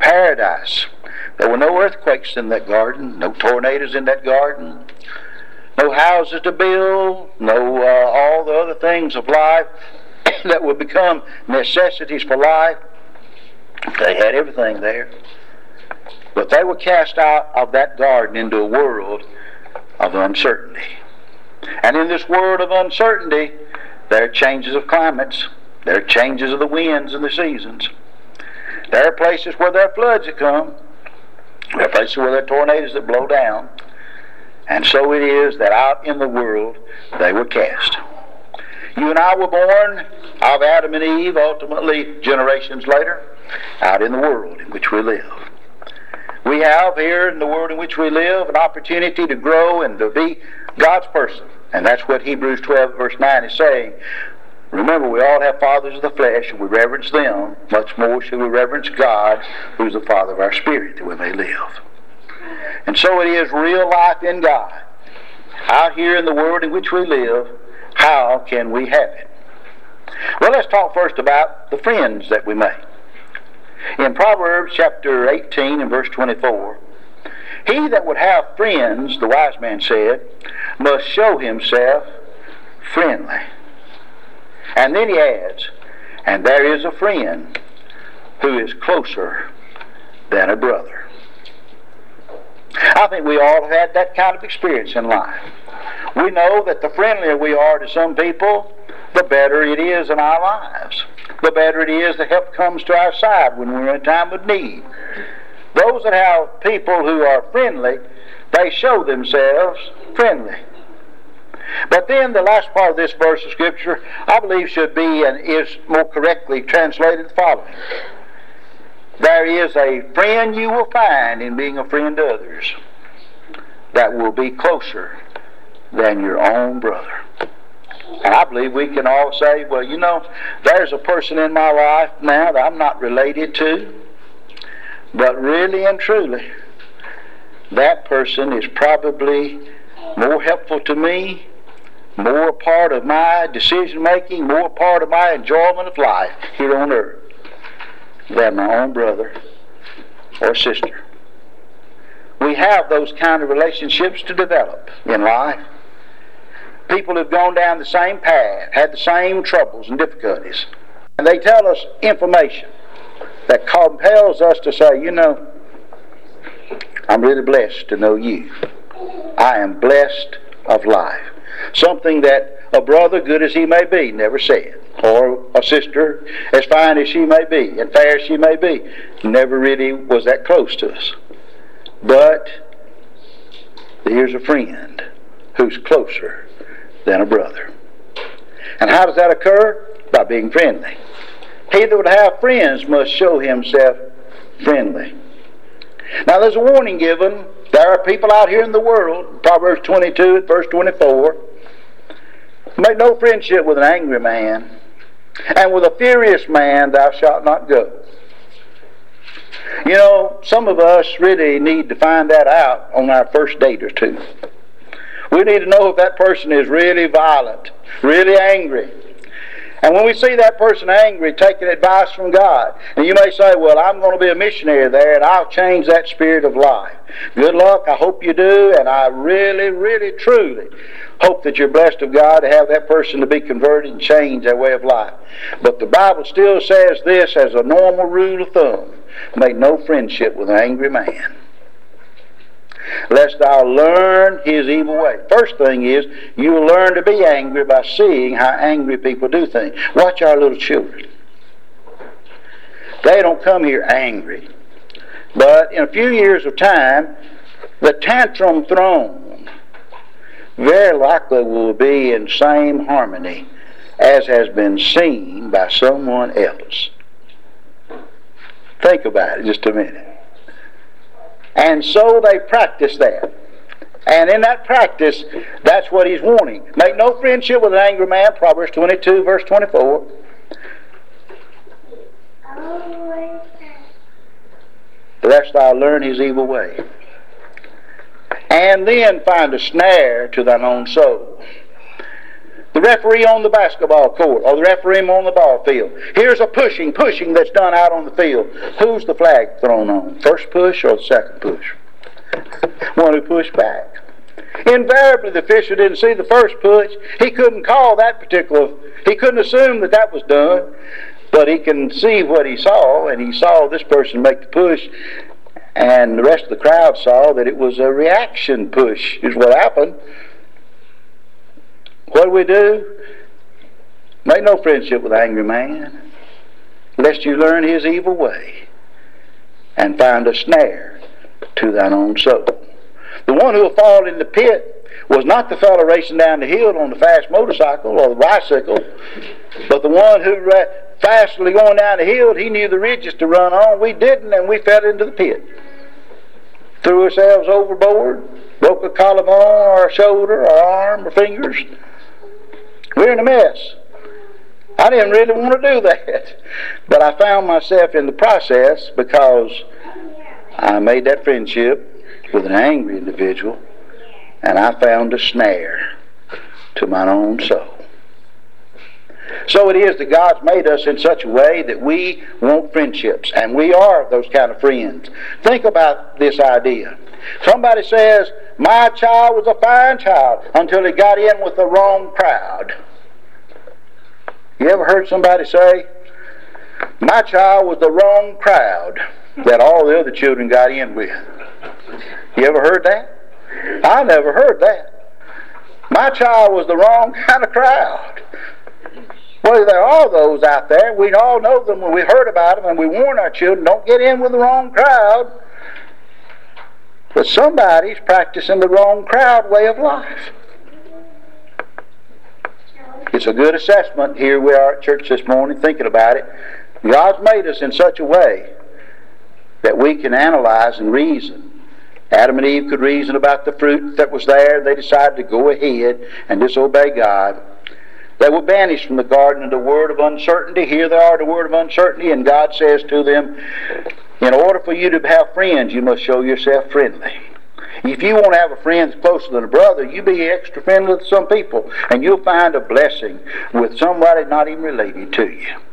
paradise. There were no earthquakes in that garden, no tornadoes in that garden, no houses to build, no all the other things of life that would become necessities for life. They had everything there. But they were cast out of that garden into a world of uncertainty. And in this world of uncertainty, there are changes of climates. There are changes of the winds and the seasons. There are places where there are floods that come. There are places where there are tornadoes that blow down. And so it is that out in the world they were cast. You and I were born of Adam and Eve, ultimately generations later, out in the world in which we live. We have here in the world in which we live an opportunity to grow and to be God's person. And that's what Hebrews 12 verse 9 is saying. Remember, we all have fathers of the flesh, and we reverence them. Much more should we reverence God, who's the Father of our spirit, that we may live. And so it is real life in God. Out here in the world in which we live, how can we have it? Well, let's talk first about the friends that we make. In Proverbs chapter 18 and verse 24, he that would have friends, the wise man said, must show himself friendly. And then he adds, and there is a friend who is closer than a brother. I think we all have had that kind of experience in life. We know that the friendlier we are to some people, the better it is in our lives. The better it is that help comes to our side when we're in a time of need. Those that have people who are friendly, they show themselves friendly. But then the last part of this verse of Scripture, I believe, should be and is more correctly translated the following. There is a friend you will find in being a friend to others that will be closer than your own brother. And I believe we can all say, well, you know, there's a person in my life now that I'm not related to, but really and truly, that person is probably more helpful to me, more a part of my decision making, more a part of my enjoyment of life here on earth than my own brother or sister. We have those kind of relationships to develop in life. People have gone down the same path, had the same troubles and difficulties, and they tell us information that compels us to say, you know, I'm really blessed to know you. I am blessed of life. Something that a brother, good as he may be, never said. Or a sister, as fine as she may be and fair as she may be, never really was that close to us. But here's a friend who's closer than a brother. And how does that occur? By being friendly. He that would have friends must show himself friendly. Now there's a warning given. There are people out here in the world, Proverbs 22 at verse 24, make no friendship with an angry man, and with a furious man thou shalt not go. You know, some of us really need to find that out on our first date or two. We need to know if that person is really violent, really angry. And when we see that person angry, taking advice from God, and you may say, well, I'm going to be a missionary there, and I'll change that spirit of life. Good luck, I hope you do, and I really, really, truly hope that you're blessed of God to have that person to be converted and change their way of life. But the Bible still says this as a normal rule of thumb: make no friendship with an angry man, lest thou learn his evil way. First thing is, you will learn to be angry by seeing how angry people do things. Watch our little children. They don't come here angry. But in a few years of time, the tantrum thrown very likely will be in same harmony as has been seen by someone else. Think about it just a minute. And so they practice that. And in that practice, that's what he's warning. Make no friendship with an angry man, Proverbs 22, verse 24. Lest thou learn his evil way. And then find a snare to thine own soul. The referee on the basketball court or the referee on the ball field. Here's a pushing that's done out on the field. Who's the flag thrown on? First push or the second push? One who pushed back. Invariably, the official didn't see the first push. He couldn't call that particular, he couldn't assume that was done, but he can see what he saw, and he saw this person make the push, and the rest of the crowd saw that it was a reaction push is what happened. What do? Make no friendship with an angry man, lest you learn his evil way, and find a snare to thine own soul. The one who will fall in the pit was not the fellow racing down the hill on the fast motorcycle or the bicycle, but the one who fastly going down the hill, he knew the ridges to run on. We didn't, and we fell into the pit. Threw ourselves overboard, broke a collarbone or a shoulder or arm or fingers. We're in a mess. I didn't really want to do that, but I found myself in the process because I made that friendship with an angry individual, and I found a snare to mine own soul. So it is that God's made us in such a way that we want friendships, and we are those kind of friends. Think about this idea. Somebody says, my child was a fine child until he got in with the wrong crowd. You ever heard somebody say, my child was the wrong crowd that all the other children got in with? You ever heard that? I never heard that. My child was the wrong kind of crowd. Well, there are those out there. We all know them when we heard about them, and we warn our children, don't get in with the wrong crowd. But somebody's practicing the wrong crowd way of life. It's a good assessment. Here we are at church this morning thinking about it. God's made us in such a way that we can analyze and reason. Adam and Eve could reason about the fruit that was there. They decided to go ahead and disobey God. They were banished from the garden in the word of uncertainty. Here they are, the word of uncertainty, and God says to them, in order for you to have friends, you must show yourself friendly. If you want to have a friend closer than a brother, you be extra friendly with some people, and you'll find a blessing with somebody not even related to you.